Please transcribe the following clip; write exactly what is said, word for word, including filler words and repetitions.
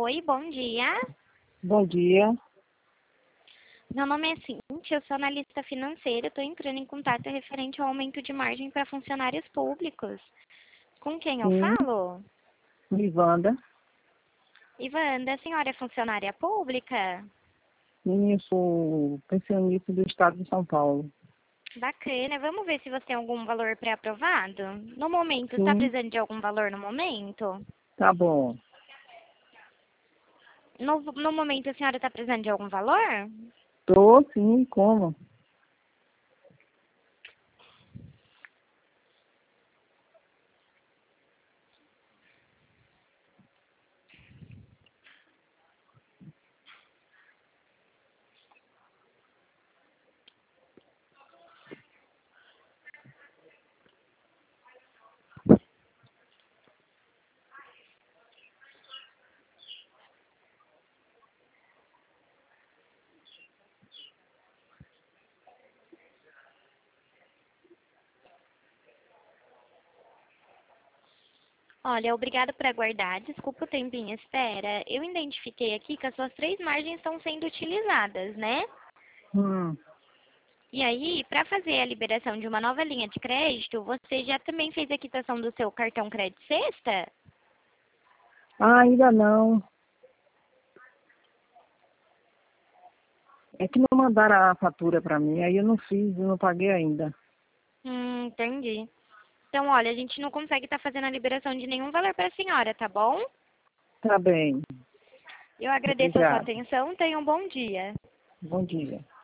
Oi, bom dia. Bom dia. Meu nome é Cíntia, eu sou analista financeira. Estou entrando em contato referente ao aumento de margem para funcionários públicos. Com quem eu Sim, falo? Livanda. Ivanda, a senhora é funcionária pública? Sim, eu sou pensionista do estado de São Paulo. Bacana. Vamos ver se você tem algum valor pré-aprovado? No momento, está Sim, precisando de algum valor no momento? tá bom. No, no momento, a senhora está precisando de algum valor? Tô, sim, como? Olha, obrigada por aguardar. Desculpa o tempo em espera. Eu identifiquei aqui que as suas três margens estão sendo utilizadas, né? Hum. E aí, para fazer a liberação de uma nova linha de crédito, você já também fez a quitação do seu cartão Crédito Sexta? Ah, ainda não. É que não mandaram a fatura para mim, aí eu não fiz, eu não paguei ainda. Hum, entendi. Então, olha, a gente não consegue estar fazendo a liberação de nenhum valor para a senhora, tá bom? Tá bem. Eu agradeço a sua Obrigada. atenção. Tenha um bom dia. Bom dia.